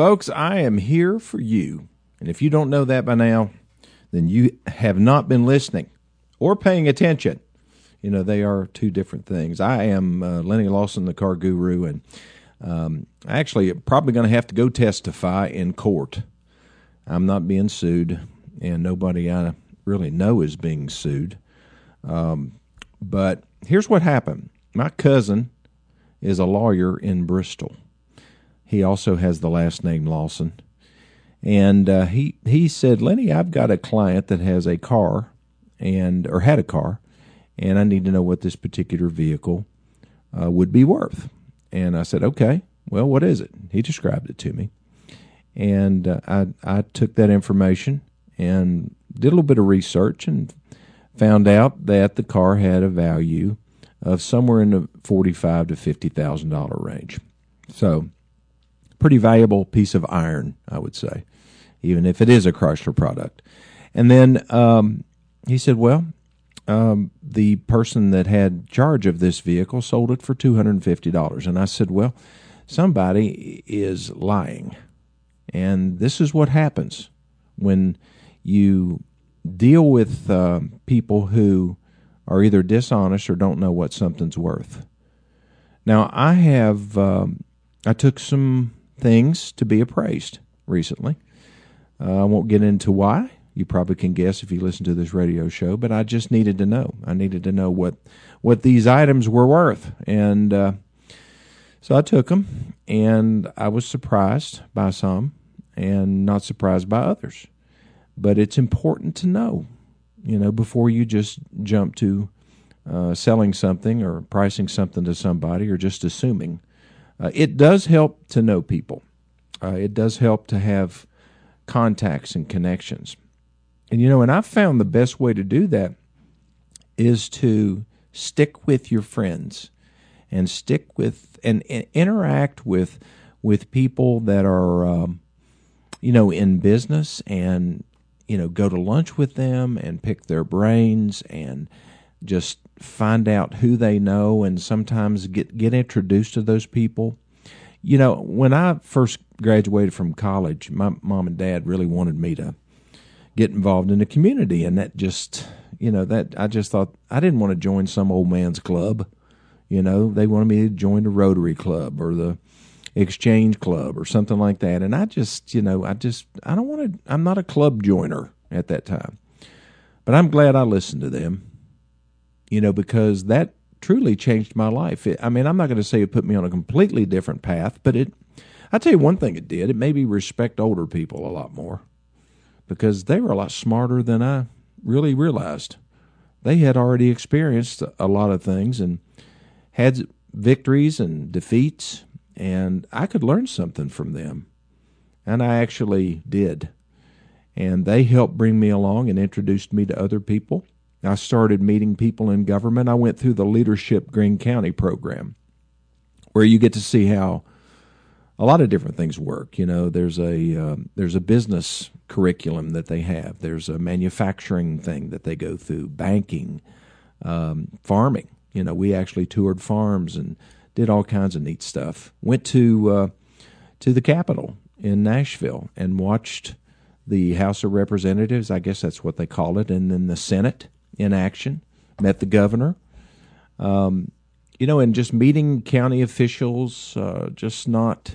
Folks, I am here for you. And if you don't know that by now, then you have not been listening or paying attention. You know, they are two different things. I am Lenny Lawson, the car guru, and actually probably going to have to go testify in court. I'm not being sued, and nobody I really know is being sued. But here's what happened. My cousin is a lawyer in Bristol. He also has the last name Lawson. And he said, Lenny, I've got a client that has a car, or had a car, and I need to know what this particular vehicle would be worth. And I said, okay, well, what is it? He described it to me. And I took that information and did a little bit of research and found out that the car had a value of somewhere in the $45,000 to $50,000 range. So, pretty valuable piece of iron, I would say, even if it is a Chrysler product. And then he said, well, the person that had charge of this vehicle sold it for $250. And I said, well, somebody is lying. And this is what happens when you deal with people who are either dishonest or don't know what something's worth. Now, I took some things to be appraised recently. I won't get into why. You probably can guess if you listen to this radio show, but I just needed to know. I needed to know what these items were worth. And so I took them, and I was surprised by some and not surprised by others. But it's important to know, before you just jump to selling something or pricing something to somebody or just assuming. It does help to know people. It does help to have contacts and connections. And I've found the best way to do that is to stick with your friends and stick with and interact with people that are, in business and, go to lunch with them and pick their brains and just find out who they know and sometimes get introduced to those people. When I first graduated from college, my mom and dad really wanted me to get involved in the community, and that just, I just thought I didn't want to join some old man's club. They wanted me to join the Rotary Club or the Exchange Club or something like that, and I don't want to. I'm not a club joiner at that time, but I'm glad I listened to them. Because that truly changed my life. I'm not going to say it put me on a completely different path, but I'll tell you one thing it did. It made me respect older people a lot more because they were a lot smarter than I really realized. They had already experienced a lot of things and had victories and defeats, and I could learn something from them. And I actually did. And they helped bring me along and introduced me to other people. I started meeting people in government. I went through the Leadership Greene County program, where you get to see how a lot of different things work. There's a business curriculum that they have. There's a manufacturing thing that they go through, banking, farming. We actually toured farms and did all kinds of neat stuff. Went to the Capitol in Nashville and watched the House of Representatives, I guess that's what they call it, and then the Senate in action, met the governor, and just meeting county officials, just not,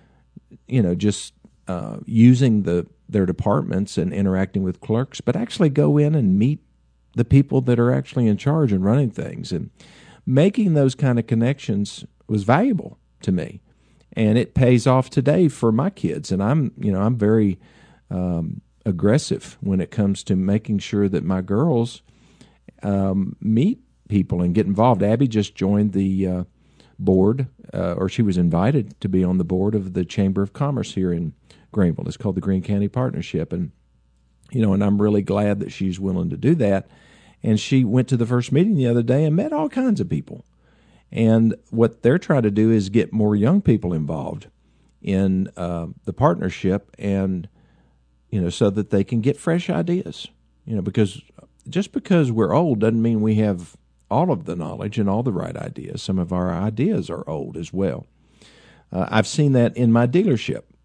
using their departments and interacting with clerks, but actually go in and meet the people that are actually in charge and running things. And making those kind of connections was valuable to me. And it pays off today for my kids. And I'm very aggressive when it comes to making sure that my girls meet people and get involved. Abby just joined the board, or she was invited to be on the board of the Chamber of Commerce here in Greenville. It's called the Greene County Partnership. And, and I'm really glad that she's willing to do that. And she went to the first meeting the other day and met all kinds of people. And what they're trying to do is get more young people involved in the partnership and, so that they can get fresh ideas, because just because we're old doesn't mean we have all of the knowledge and all the right ideas. Some of our ideas are old as well. I've seen that in my dealership.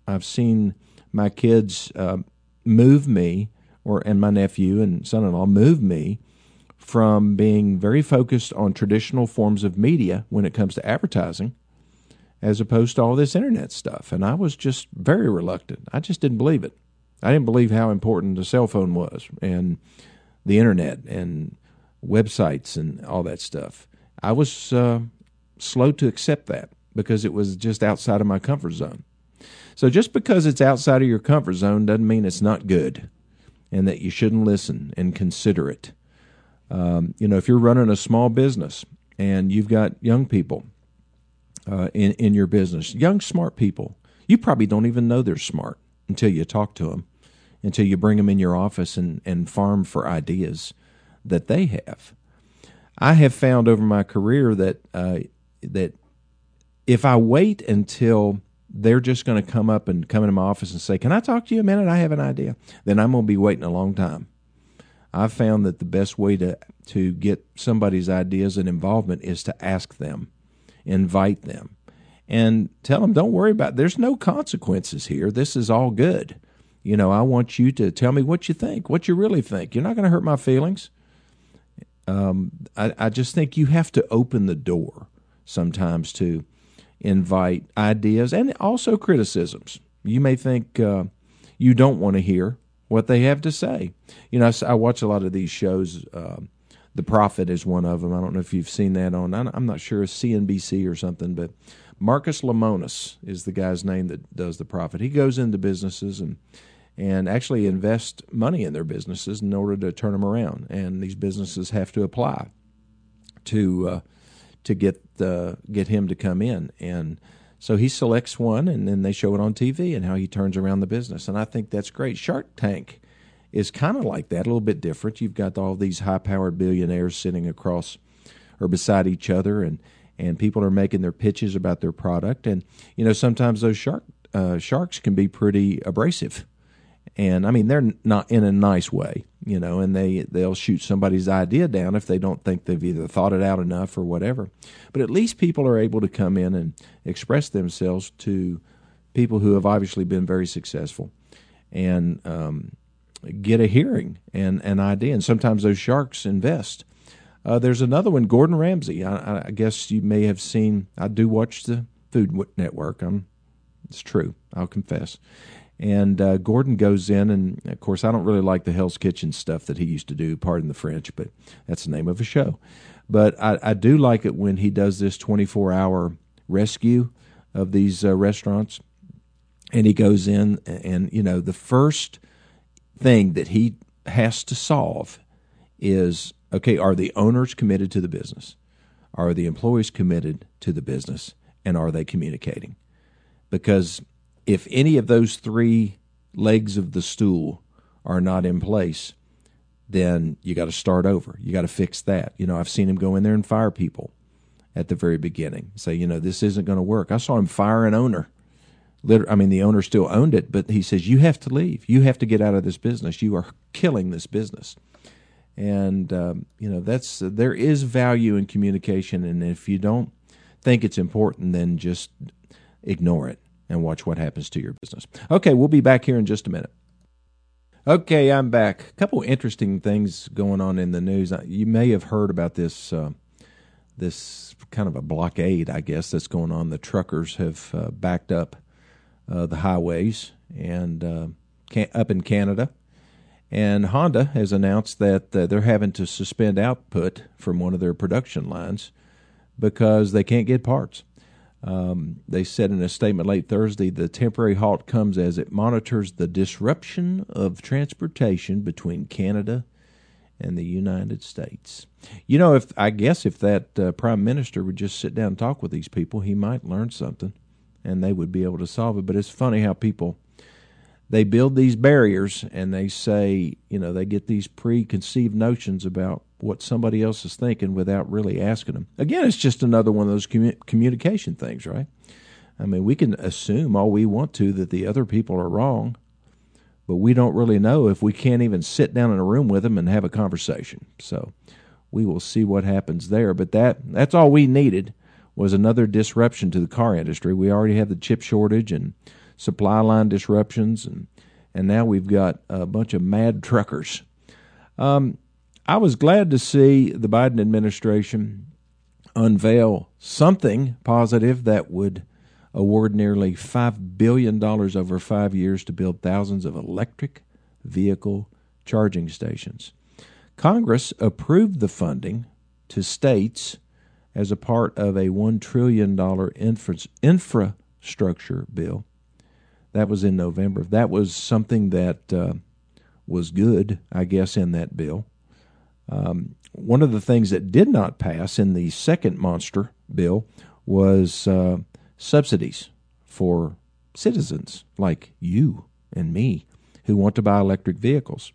I've seen my kids move me, and my nephew and son-in-law move me from being very focused on traditional forms of media when it comes to advertising, as opposed to all this internet stuff. And I was just very reluctant. I just didn't believe it. I didn't believe how important the cell phone was, and the internet, and websites, and all that stuff. I was slow to accept that because it was just outside of my comfort zone. So just because it's outside of your comfort zone doesn't mean it's not good and that you shouldn't listen and consider it. If you're running a small business and you've got young people in your business, young, smart people, you probably don't even know they're smart until you talk to them, until you bring them in your office and farm for ideas that they have. I have found over my career that if I wait until they're just going to come into my office and say, "Can I talk to you a minute? I have an idea," then I'm going to be waiting a long time. I've found that the best way to get somebody's ideas and involvement is to ask them, invite them, and tell them, don't worry about it. There's no consequences here. This is all good. I want you to tell me what you think, what you really think. You're not going to hurt my feelings. I just think you have to open the door sometimes to invite ideas and also criticisms. You may think you don't want to hear what they have to say. I watch a lot of these shows. The Prophet is one of them. I don't know if you've seen that on, I'm not sure, CNBC or something, but Marcus Lemonis is the guy's name that does The Prophet. He goes into businesses and actually invest money in their businesses in order to turn them around. And these businesses have to apply to get him to come in. And so he selects one, and then they show it on TV and how he turns around the business. And I think that's great. Shark Tank is kind of like that, a little bit different. You've got all these high-powered billionaires sitting across or beside each other, and people are making their pitches about their product. And, sometimes those sharks can be pretty abrasive. And, they're not in a nice way, and they'll shoot somebody's idea down if they don't think they've either thought it out enough or whatever. But at least people are able to come in and express themselves to people who have obviously been very successful and get a hearing and an idea. And sometimes those sharks invest. There's another one, Gordon Ramsay. I guess you may have seen, I do watch the Food Network. It's true, I'll confess. And Gordon goes in, and, of course, I don't really like the Hell's Kitchen stuff that he used to do, pardon the French, but that's the name of a show. But I do like it when he does this 24-hour rescue of these restaurants, and he goes in, and, the first thing that he has to solve is, okay, are the owners committed to the business? Are the employees committed to the business? And are they communicating? Because if any of those three legs of the stool are not in place, then you got to start over. You got to fix that. I've seen him go in there and fire people at the very beginning. Say, this isn't going to work. I saw him fire an owner. The owner still owned it, but he says, you have to leave. You have to get out of this business. You are killing this business. And, there is value in communication. And if you don't think it's important, then just ignore it and watch what happens to your business. Okay, we'll be back here in just a minute. Okay, I'm back. A couple interesting things going on in the news. You may have heard about this this kind of a blockade, I guess, that's going on. The truckers have backed up the highways and up in Canada. And Honda has announced that they're having to suspend output from one of their production lines because they can't get parts. They said in a statement late Thursday, the temporary halt comes as it monitors the disruption of transportation between Canada and the United States. If that prime minister would just sit down and talk with these people, he might learn something, and they would be able to solve it. But it's funny how people, they build these barriers, and they say, they get these preconceived notions about what somebody else is thinking without really asking them. Again, it's just another one of those communication things, right? We can assume all we want to that the other people are wrong, but we don't really know if we can't even sit down in a room with them and have a conversation. So we will see what happens there. But that's all we needed was another disruption to the car industry. We already have the chip shortage, and supply line disruptions, and now we've got a bunch of mad truckers. I was glad to see the Biden administration unveil something positive that would award nearly $5 billion over 5 years to build thousands of electric vehicle charging stations. Congress approved the funding to states as a part of a $1 trillion infrastructure bill. That was in November. That was something that was good, I guess, in that bill. One of the things that did not pass in the second monster bill was subsidies for citizens like you and me who want to buy electric vehicles.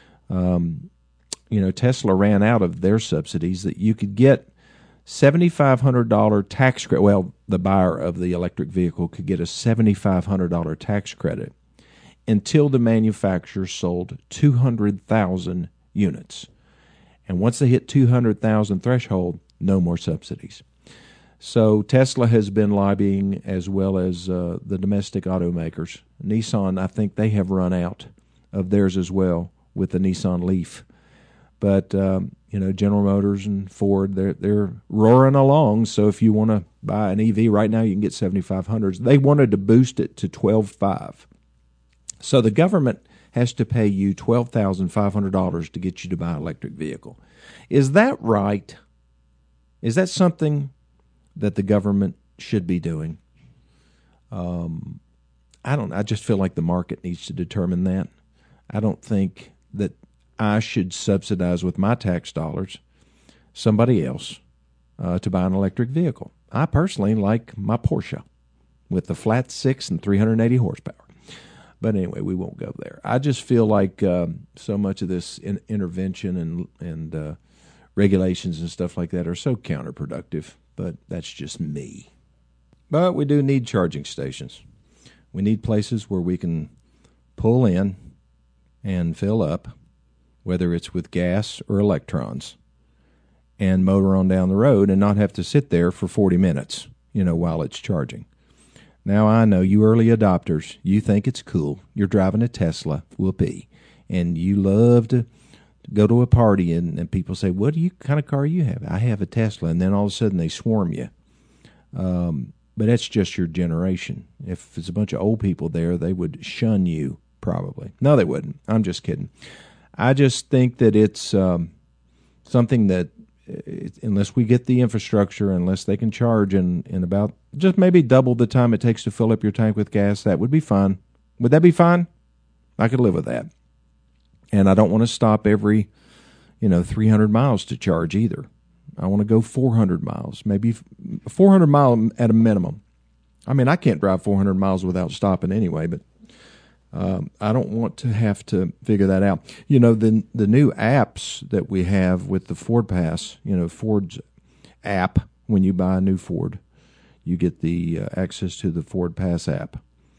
Tesla ran out of their subsidies that you could get $7,500 tax credit. Well, the buyer of the electric vehicle could get a $7,500 tax credit until the manufacturer sold 200,000 units. And once they hit 200,000 threshold, no more subsidies. So Tesla has been lobbying, as well as the domestic automakers. Nissan, I think they have run out of theirs as well with the Nissan Leaf. But General Motors and Ford, they're roaring along. So if you want to buy an EV right now, you can get 7,500s. They wanted to boost it to 12,500. So the government has to pay you $12,500 to get you to buy an electric vehicle. Is that right? Is that something that the government should be doing? I don't. I just feel like the market needs to determine that. I don't think that I should subsidize with my tax dollars somebody else to buy an electric vehicle. I personally like my Porsche with the flat six and 380 horsepower. But anyway, we won't go there. I just feel like so much of this intervention and regulations and stuff like that are so counterproductive, but that's just me. But we do need charging stations. We need places where we can pull in and fill up, whether it's with gas or electrons, and motor on down the road and not have to sit there for 40 minutes, while it's charging. Now, I know you early adopters, you think it's cool. You're driving a Tesla, whoopee, and you love to go to a party and people say, what kind of car you have? I have a Tesla, and then all of a sudden they swarm you. But that's just your generation. If it's a bunch of old people there, they would shun you probably. No, they wouldn't. I'm just kidding. I just think that it's something that, unless we get the infrastructure, unless they can charge in about just maybe double the time it takes to fill up your tank with gas, that would be fine. Would that be fine? I could live with that. And I don't want to stop every, 300 miles to charge either. I want to go 400 miles, maybe 400 miles at a minimum. I mean, I can't drive 400 miles without stopping anyway, but I don't want to have to figure that out. The new apps that we have with the Ford Pass, Ford's app, when you buy a new Ford, you get the access to the Ford Pass app.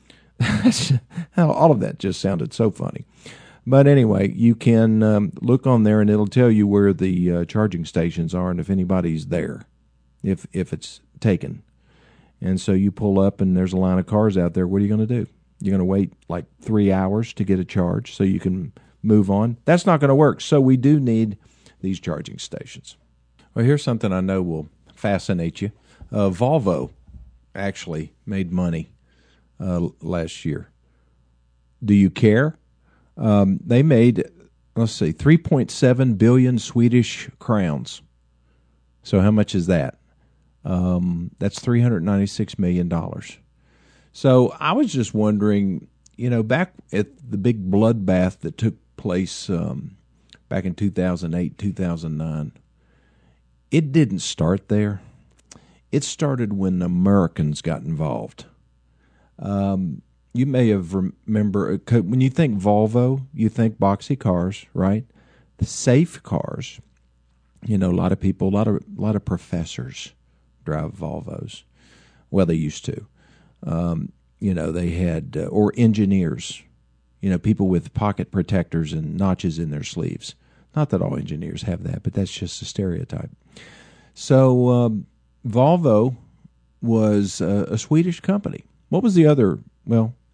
All of that just sounded so funny. But anyway, you can look on there and it'll tell you where the charging stations are and if anybody's there, if it's taken. And so you pull up and there's a line of cars out there. What are you going to do? You're going to wait like 3 hours to get a charge so you can move on? That's not going to work. So we do need these charging stations. Well, here's something I know will fascinate you. Volvo actually made money last year. Do you care? They made, 3.7 billion Swedish crowns. So how much is that? That's $396 million. So I was just wondering, back at the big bloodbath that took place back in 2008, 2009, it didn't start there. It started when Americans got involved. You may have remember when you think Volvo, you think boxy cars, right? The safe cars. A lot of people, a lot of professors drive Volvos. Well, they used to. They had or engineers. People with pocket protectors and notches in their sleeves. Not that all engineers have that, but that's just a stereotype. So Volvo was a Swedish company. What was the other? Well,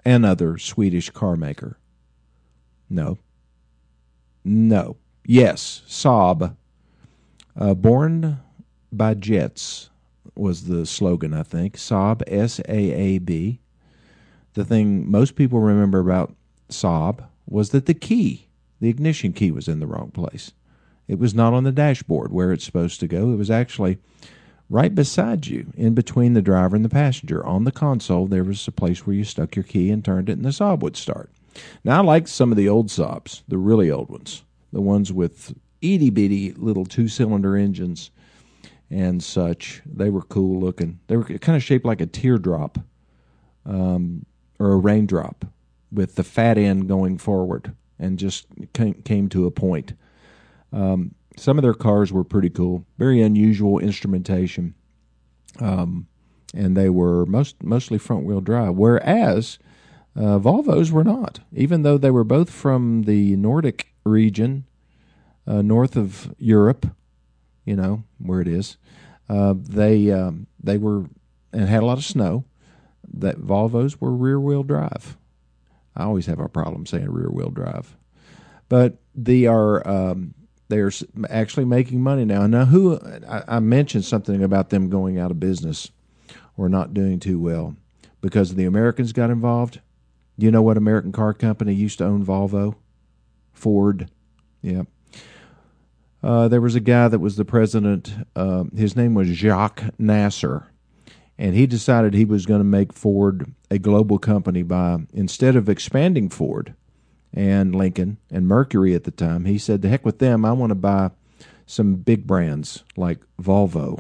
another Swedish car maker. No. No. Yes, Saab. Born by Jets was the slogan, I think. Saab, S-A-A-B. The thing most people remember about Saab was that the ignition key was in the wrong place. It was not on the dashboard where it's supposed to go. It was actually right beside you, in between the driver and the passenger. On the console, there was a place where you stuck your key and turned it, and the Saab would start. Now, I like some of the old Saabs, the really old ones, the ones with itty-bitty little two-cylinder engines and such. They were cool looking. They were kind of shaped like a teardrop or a raindrop with the fat end going forward and just came to a point. Some of their cars were pretty cool, very unusual instrumentation, and they were mostly front-wheel drive, whereas Volvos were not, even though they were both from the Nordic region, north of Europe, where it is. They were, and had a lot of snow, that Volvos were rear-wheel drive. I always have a problem saying rear-wheel drive. But they're actually making money now. Now, I mentioned something about them going out of business or not doing too well because the Americans got involved. Do you know what American car company used to own Volvo? Ford. Yeah. There was a guy that was the president. His name was Jacques Nasser. And he decided he was going to make Ford a global company by, instead of expanding Ford and Lincoln and Mercury at the time, he said, to heck with them, I want to buy some big brands like Volvo.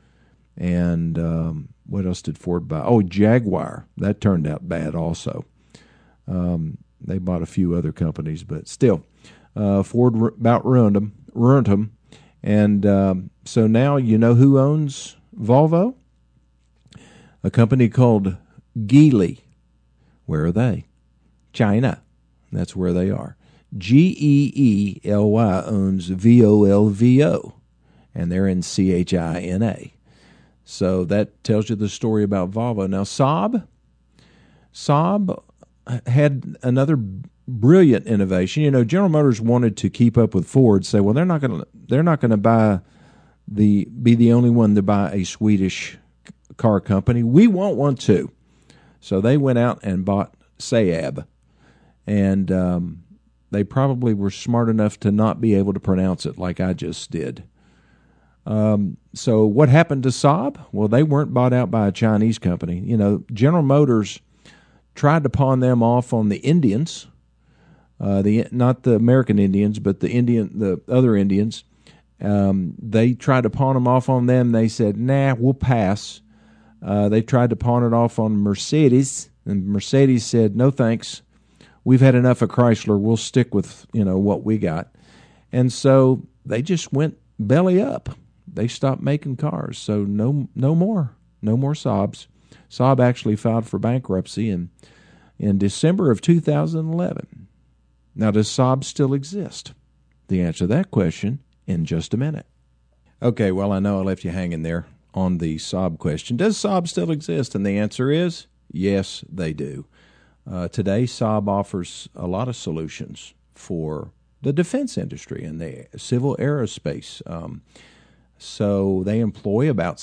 And what else did Ford buy? Oh, Jaguar. That turned out bad also. They bought a few other companies, but still, Ford about ruined them. And so now you know who owns Volvo? A company called Geely. Where are they? China. That's where they are. Geely owns Volvo, and they're in China. So that tells you the story about Volvo. Now, Saab had another brilliant innovation. General Motors wanted to keep up with Ford. Say, well, they're not going to be the only one to buy a Swedish car company. We want one too. So they went out and bought Saab, and they probably were smart enough to not be able to pronounce it like I just did. So what happened to Saab? Well, they weren't bought out by a Chinese company. General Motors tried to pawn them off on the Indians, not the American Indians, but the other Indians. They tried to pawn them off on them. They said, nah, we'll pass. They tried to pawn it off on Mercedes, and Mercedes said, no thanks. We've had enough of Chrysler. We'll stick with what we got. And so they just went belly up. They stopped making cars. So no more Saabs. Saab actually filed for bankruptcy in December of 2011. Now, does Saab still exist? The answer to that question in just a minute. Okay, well, I know I left you hanging there on the Saab question. Does Saab still exist? And the answer is yes, they do. Today, Saab offers a lot of solutions for the defense industry and the civil aerospace. So they employ about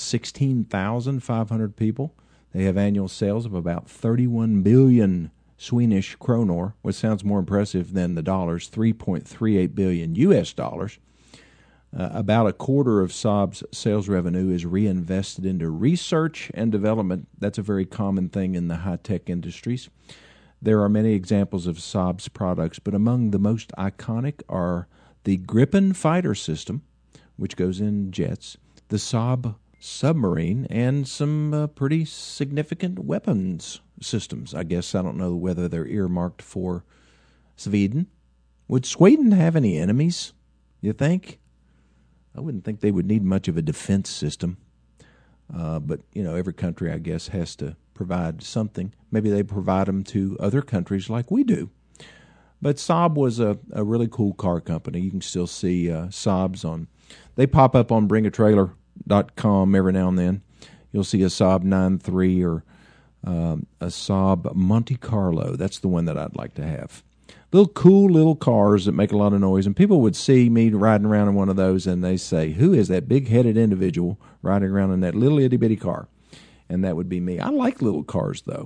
16,500 people. They have annual sales of about 31 billion Swedish kronor, which sounds more impressive than the dollars, 3.38 billion U.S. dollars. About a quarter of Saab's sales revenue is reinvested into research and development. That's a very common thing in the high-tech industries. There are many examples of Saab's products, but among the most iconic are the Gripen fighter system, which goes in jets, the Saab submarine, and some pretty significant weapons systems. I guess I don't know whether they're earmarked for Sweden. Would Sweden have any enemies, you think? I wouldn't think they would need much of a defense system. But, every country, I guess, has to provide something. Maybe they provide them to other countries like we do. But Saab was a really cool car company. You can still see Saabs they pop up on bringatrailer.com every now and then. You'll see a Saab 9.3 or a Saab Monte Carlo. That's the one that I'd like to have. Little cool little cars that make a lot of noise, and people would see me riding around in one of those, and they say, "Who is that big-headed individual riding around in that little itty-bitty car?" And that would be me. I like little cars, though.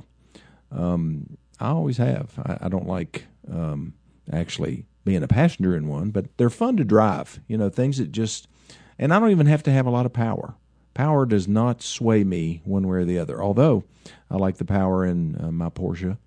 I always have. I don't like actually being a passenger in one, but they're fun to drive. Things that just, and I don't even have to have a lot of power. Power does not sway me one way or the other, although I like the power in my Porsche,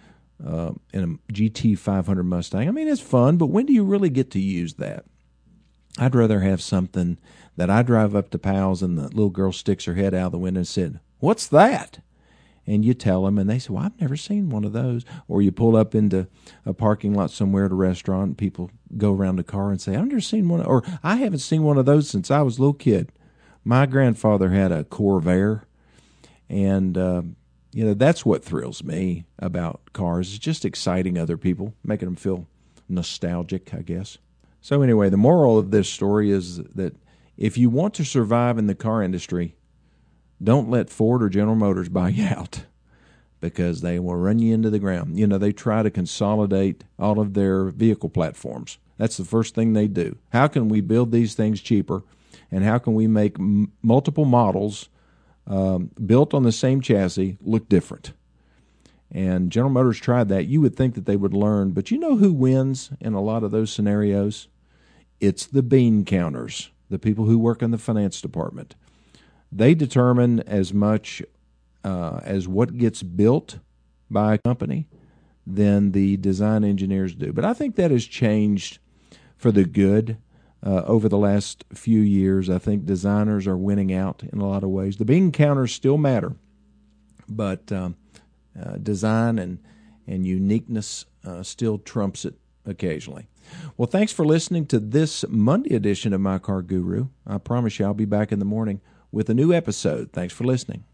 in a GT 500 Mustang. I mean, it's fun, but when do you really get to use that? I'd rather have something that I drive up to Pal's and the little girl sticks her head out of the window and said, "What's that?" And you tell them, and they say, "Well, I've never seen one of those." Or you pull up into a parking lot somewhere at a restaurant, and people go around the car and say, "I've never seen one," or "I haven't seen one of those since I was a little kid." My grandfather had a Corvair, and that's what thrills me about cars. It's just exciting other people, making them feel nostalgic, I guess. So anyway, the moral of this story is that if you want to survive in the car industry, don't let Ford or General Motors buy you out, because they will run you into the ground. They try to consolidate all of their vehicle platforms. That's the first thing they do. How can we build these things cheaper, and how can we make multiple models built on the same chassis look different? And General Motors tried that. You would think that they would learn, but you know who wins in a lot of those scenarios? It's the bean counters, the people who work in the finance department. They determine as much as what gets built by a company than the design engineers do. But I think that has changed for the good over the last few years. I think designers are winning out in a lot of ways. The bean counters still matter, but design and uniqueness still trumps it occasionally. Well, thanks for listening to this Monday edition of My Car Guru. I promise you I'll be back in the morning with a new episode. Thanks for listening.